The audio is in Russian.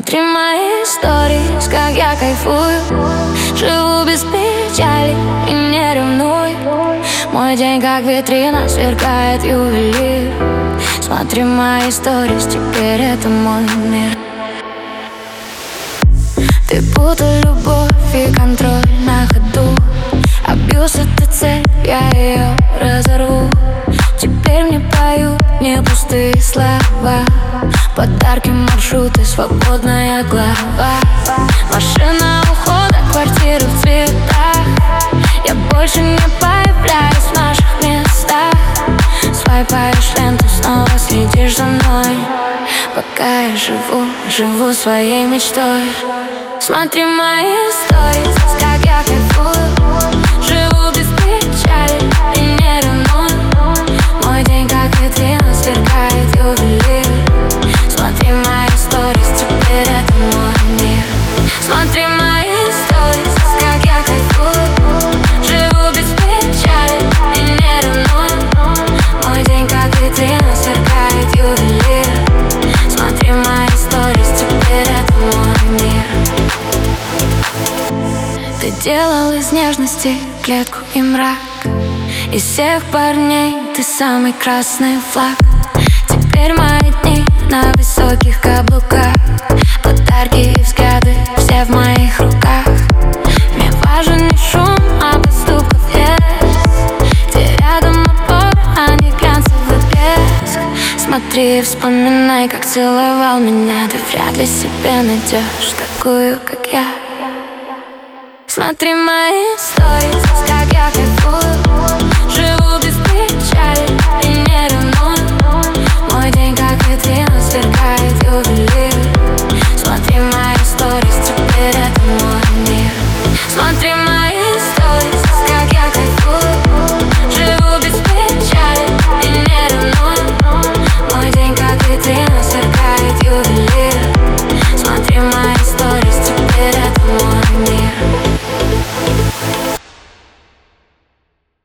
Смотри мои сторис, как я кайфую. Живу без печали и не ревнуй. Мой день как витрина, сверкает ювелир. Смотри мои сторис, теперь это мой мир. Ты путал любовь и контроль на ходу. Абьюз — это цель, я ее разорву. Теперь мне поют не пустые слова, подарки, маршруты, свободная глава. Машина ухода, квартира в цветах. Я больше не появляюсь в наших местах. Свайпаешь ленту, снова следишь за мной. Пока я живу своей мечтой. Смотри мои сторис, как я кайфую. Живу без печали и не ревную. Мой день как витрина, сверкает ювелир. Смотри мои сторис, теперь это мой мир. Смотри мои сторис, как я кайфую. Живу без печали и не ревную. Мой день как витрина, сверкает ювелир. Смотри мои сторис, теперь это мой мир. Ты делал из нежности клетку и мрак. Из всех парней ты самый красный флаг. Теперь мои дни на высоких каблуках. Подарки и взгляды все в моих руках. Мне важен не шум, а поступков есть. Где рядом опора, а не глянцевый блеск. Смотри и вспоминай, как целовал меня. Ты вряд ли себе найдешь такую, как я. Смотри мои сторис, как я кайфую. Живу